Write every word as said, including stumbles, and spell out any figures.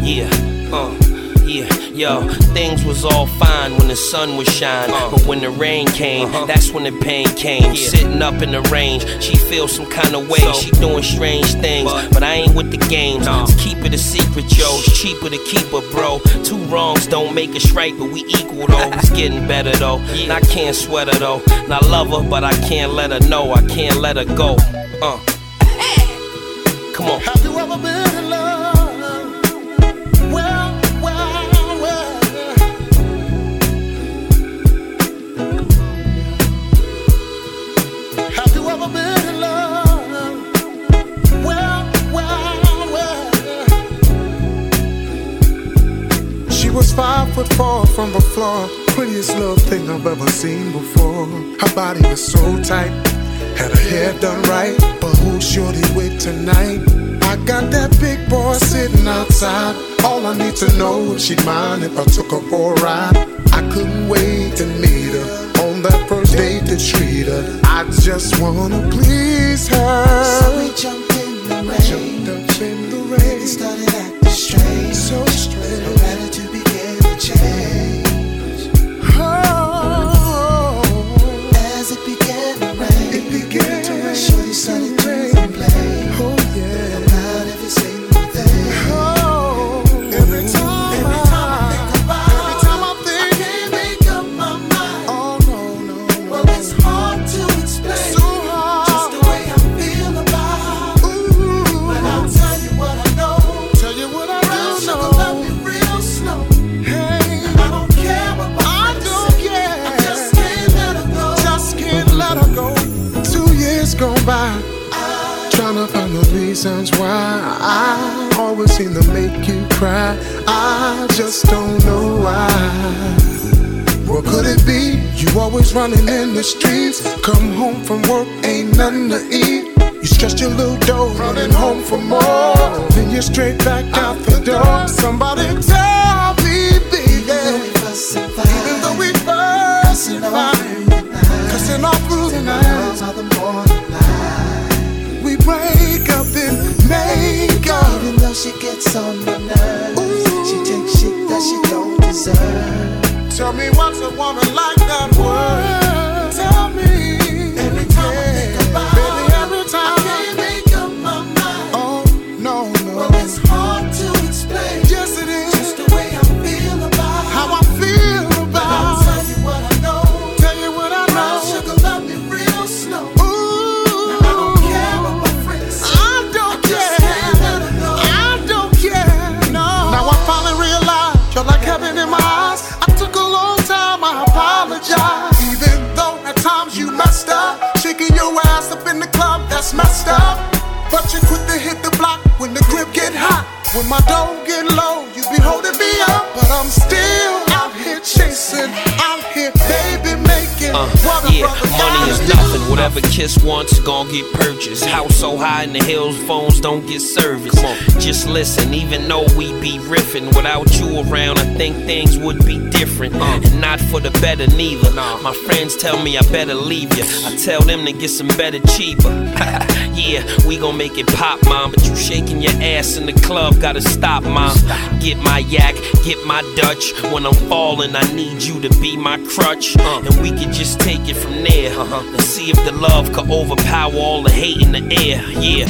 Yeah, uh, yeah, yo. Things was all fine when the sun was shining, uh, but when the rain came, uh-huh. that's when the pain came. Yeah. Sitting up in the range, she feels some kind of way. So, she doing strange things, but, but I ain't with the games. No. Let's keep it a secret, yo. It's cheaper to keep her, bro. Two wrongs don't make us right, but we equal though. It's getting better though. Yeah. And I can't sweat her though. And I love her, but I can't let her know. I can't let her go. Uh. Come on. Have you ever been in love? Well, well, well. Have you ever been in love? Well, well, well. She was five foot four from the floor. Prettiest little thing I've ever seen before. Her body was so tight. Had her hair done right, but who's shorty with tonight? I got that big boy sitting outside. All I need to know is she'd mind if I took her for a ride. I couldn't wait to meet her on that first date to treat her. I just wanna please her. So we jumped in the rain. Jumped up in the rain. It started acting strange. So strange. Her attitude began to change. Oh. As it began to rain, it began to rain. Shorty started to complain. Oh yeah. About every single thing. Oh. Every time, every I, time I think about, every time I think, I can't make up my mind. Oh no, no, no. Well, it's hard to explain. So hard. Just the way I feel about. Ooh. But I'll tell you what I know. Tell you what I Brown do sugar know. love me real slow. Hey, I don't care what my I friends don't say. care. I just can't let her go. Just can't let her go. Two years gone by, trying to find the reasons why I always seem to make you cry. I just don't know why. What could it be? You always running in the streets. Come home from work, ain't nothing to eat. You stretch your little dough, running home for more. Then you're straight back out the door. Somebody tell me, baby. Even though we fuss and fight, Even though we fuss and fight, cussing all through the night, all the morning light. we wake up and make up. Even though she gets on my nerves, Ooh. she takes shit that she don't deserve. Tell me what's a woman like that worth? Tell me. Every time I think about, baby, every time. I can't make up my mind. Oh no, no. Well, it's hard to explain. Yes, it is. Just the way I feel about. How I feel But about. I'll tell you what I know. Tell you what I Brown know. sugar love me real slow. Ooh. Now I don't care what my friends say. I don't I just care. can't let her go. I don't care. No. Now I finally realize you're like heaven in my eyes. I took a long time. I apologize. Even though at times you messed up, shaking your ass up in the club, that's messed up. But you quick to hit the block when the grip get hot. When my dough get low, you be holding me up. But I'm still out here chasing, out here, baby, making. Uh, what a yeah, brother money is gotta do. nothing. Whatever Kiss wants, gon' get purchased. House so high in the hills, phones don't get service. Come on, just listen. Even though we be riffing, without you around, I think things would be different. Uh, and not for the better neither. My friends tell me I better leave you. I tell them to get some better cheaper. Yeah, we gon' make it pop, mom. But you shaking your ass in the club, gotta stop, mom. Get my yak, get my Dutch. When I'm falling, I need you to be my crutch. Uh, and we can just take it from there. Uh-huh. And see if the love could overpower all the hate in the air. Yeah.